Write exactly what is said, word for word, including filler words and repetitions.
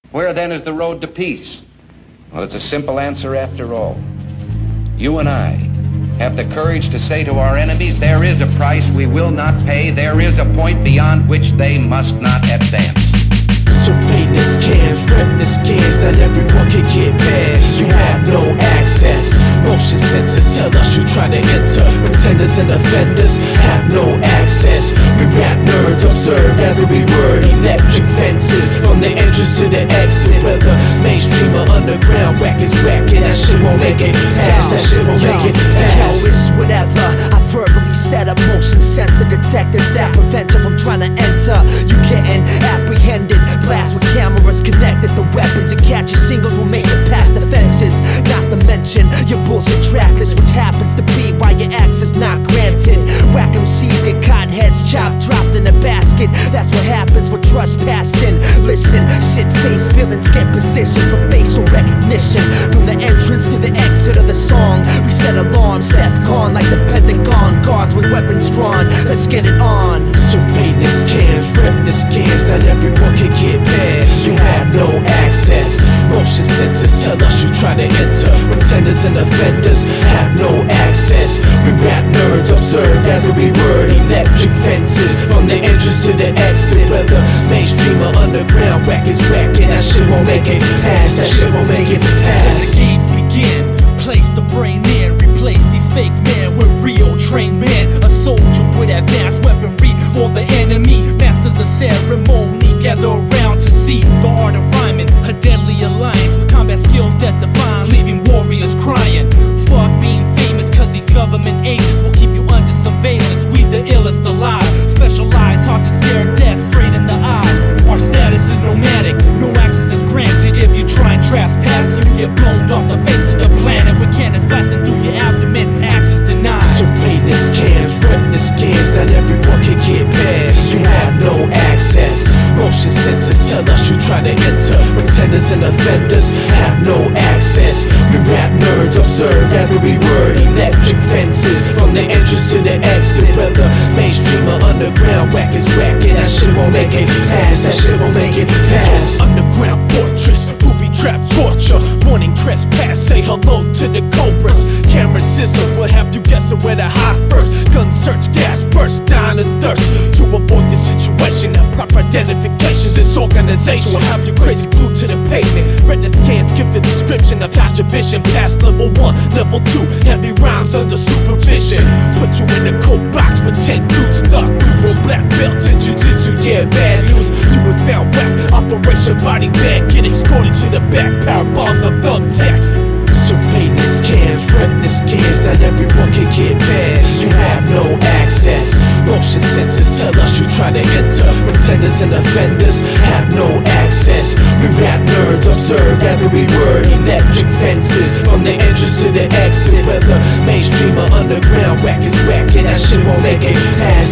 Where then is the road to peace? Well, it's a simple answer after all. You and I have the courage to say to our enemies, there is a price we will not pay, there is a point beyond which they must not advance. Surveillance cams, retina scans that everyone can get past. You have no access. Motion sensors tell us you try to enter. Pretenders and offenders have no access. We rap nerds observe every word. Electric fences from the entrance to the exit. Whether mainstream or underground, whack is whacking. That shit won't make it past. That shit won't make it past. Yo, it's whatever. I verbally set up motion sensor detectors that prevent you from trying to enter. You getting apprehended. Blast with cameras connected. The weapons that catch your singles will make it past the fences. Not to mention your bullshit trackless, which happens to be why your access not granted. Whack M Cs get caught, heads chopped, dropped in a basket. That's what happens for trespassing. Listen, shit face villains get position for facial recognition. From the entrance to the exit of the song, we set alarms, DEFCON like the Pentagon. Guards with weapons drawn, let's get it on. Surveillance cams, retina scans that everyone can get past. You have no access. Motion sensors tell us you try to enter. Pretenders and offenders have no access. We rap nerds observe every word. Electric fences from the entrance to the exit. Whether mainstream or underground, whack is whacking. That shit won't make it past. That shit won't make it past. The games begin. Place the brain in. Replace these fake men with real trained men. A soldier with advanced weaponry for the enemy. Masters of ceremony gather around to see the art of rhyming. A deadly alliance with combat skills that define, leaving warriors crying. Fuck being famous, cause these government agents will keep you under surveillance. We the illest alive, specialized, hard to stare death straight in the eyes. Our status is nomadic, no access is granted. If you try and trespass, you get blown off the face of the planet with cannons blasting through your abdomen. Access denied. Surveillance cams, retina scans that everyone can get past. You have no access. Motion sensors tell us you try to enter. Pretenders and offenders have no access. We rap nerds observe every word. Electric fences from the entrance to the exit. Whether mainstream or underground, whack is whacking. That shit won't make it past. That shit won't make it past. Underground fortress, booby trap torture. Warning trespass, say hello to the cobras. Camera sizzle, what have you guessing where the hot first? Gun search, gas burst, dying of thirst. To avoid this situation, have proper identifications. This organization will have you crazy glued to the pavement. Retina scans give the description of past your vision. Past level one, level two, heavy rhymes under supervision. Put you in a cold box with ten dudes stuck through a black belt in jiu-jitsu. Yeah, bad news, you was found whack. Operation body bag, get escorted to the back. Power bomb the thumbtacks. Surveillance cams, retina scans that everyone can get past. You have no access. Motion sensors tell us you try to enter. Pretenders and offenders have no access. We rap nerds observe every word. Electric fences from the entrance to the exit. Whether mainstream or underground, whack is whacking. That shit won't make it past.